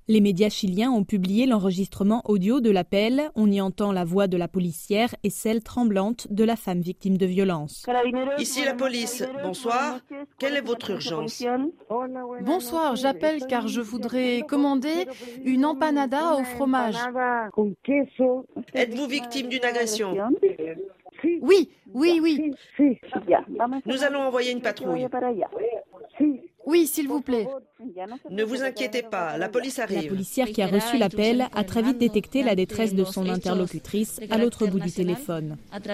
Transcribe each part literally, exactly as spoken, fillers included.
Les médias chiliens ont publié l'enregistrement audio de l'appel. On y entend la voix de la policière et celle tremblante de la femme victime de violences. Ici la police. Bonsoir. Quelle est votre urgence? Bonsoir, j'appelle car je voudrais commander une empanada au fromage. Êtes-vous victime d'une agression? Oui, oui, oui. Nous allons envoyer une patrouille. Oui, s'il vous plaît. Ne vous inquiétez pas, la police arrive. La policière qui a reçu l'appel a très vite détecté la détresse de son interlocutrice à l'autre bout du téléphone.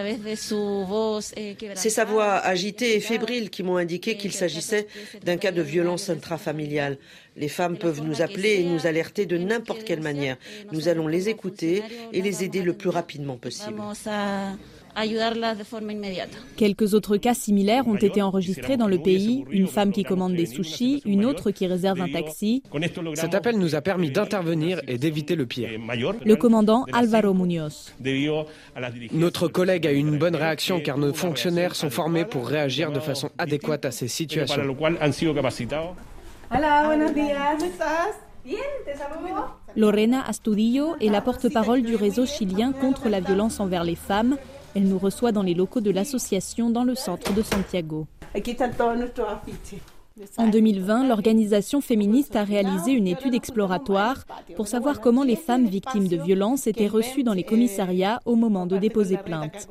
C'est sa voix agitée et fébrile qui m'ont indiqué qu'il s'agissait d'un cas de violence intrafamiliale. Les femmes peuvent nous appeler et nous alerter de n'importe quelle manière. Nous allons les écouter et les aider le plus rapidement possible. Quelques autres cas similaires ont été enregistrés dans le pays. Une femme qui commande des sushis, une autre qui réserve un taxi. Cet appel nous a permis d'intervenir et d'éviter le pire. Le commandant Álvaro Muñoz. Notre collègue a eu une bonne réaction car nos fonctionnaires sont formés pour réagir de façon adéquate à ces situations. Lorena Astudillo est la porte-parole du réseau chilien contre la violence envers les femmes. Elle nous reçoit dans les locaux de l'association dans le centre de Santiago. En deux mille vingt, l'organisation féministe a réalisé une étude exploratoire pour savoir comment les femmes victimes de violences étaient reçues dans les commissariats au moment de déposer plainte.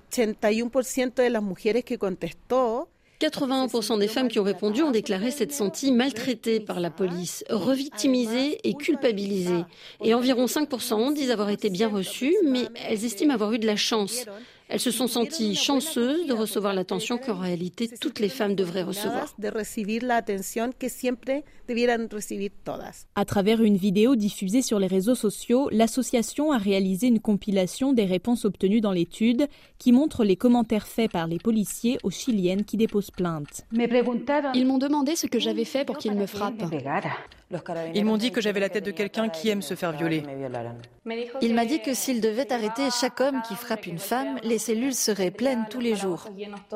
quatre-vingt-un pour cent des femmes qui ont répondu ont déclaré s'être senties maltraitées par la police, revictimisées et culpabilisées. Et environ cinq pour cent disent avoir été bien reçues, mais elles estiment avoir eu de la chance. Elles se sont senties chanceuses de recevoir l'attention qu'en réalité toutes les femmes devraient recevoir. À travers une vidéo diffusée sur les réseaux sociaux, l'association a réalisé une compilation des réponses obtenues dans l'étude qui montre les commentaires faits par les policiers aux Chiliennes qui déposent plainte. Ils m'ont demandé ce que j'avais fait pour qu'ils me frappent. Ils m'ont dit que j'avais la tête de quelqu'un qui aime se faire violer. Il m'a dit que s'il devait arrêter chaque homme qui frappe une femme, les cellules seraient pleines tous les jours.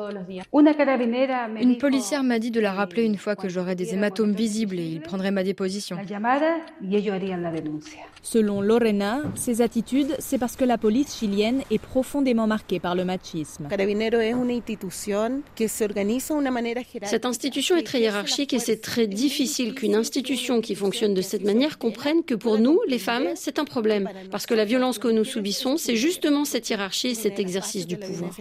Une policière m'a dit de la rappeler une fois que j'aurais des hématomes visibles et il prendrait ma déposition. Selon Lorena, ces attitudes, c'est parce que la police chilienne est profondément marquée par le machisme. Cette institution est très hiérarchique et c'est très difficile qu'une institution qui fonctionne de cette manière comprenne que pour nous, les femmes, c'est un problème. Parce que la violence que nous subissons, c'est justement cette hiérarchie et cet exercice du pouvoir.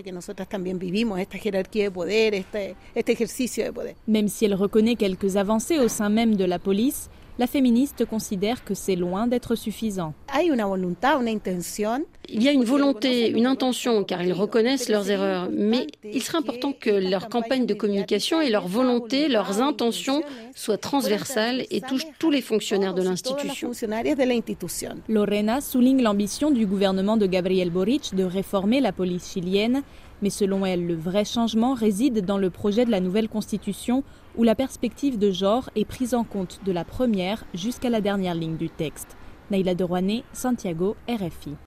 Même si elle reconnaît quelques avancées au sein même de la police, la féministe considère que c'est loin d'être suffisant. Il y a une volonté, une intention, car ils reconnaissent leurs erreurs. Mais il serait important que leur campagne de communication et leur volonté, leurs intentions soient transversales et touchent tous les fonctionnaires de l'institution. Lorena souligne l'ambition du gouvernement de Gabriel Boric de réformer la police chilienne. Mais selon elle, le vrai changement réside dans le projet de la nouvelle constitution où la perspective de genre est prise en compte de la première jusqu'à la dernière ligne du texte. Naïla Derouané, Santiago, R F I.